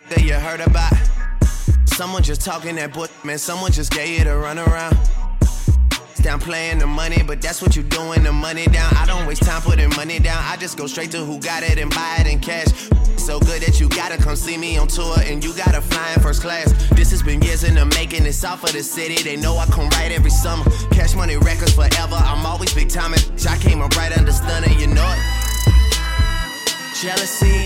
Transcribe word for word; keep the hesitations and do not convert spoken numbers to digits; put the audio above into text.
that you heard about. Someone just talking that book, man, someone just gave you the runaround. Down playing the money, but that's what you doing, the money down. I don't waste time putting money down, I just go straight to who got it and buy it in cash. So good that you gotta come see me on tour and you gotta fly in first class. This has been years in the making, it's all for the city. They know I come right every summer. Cash Money Records forever, I'm always big time. I came up right under stunner, you know it. Jealousy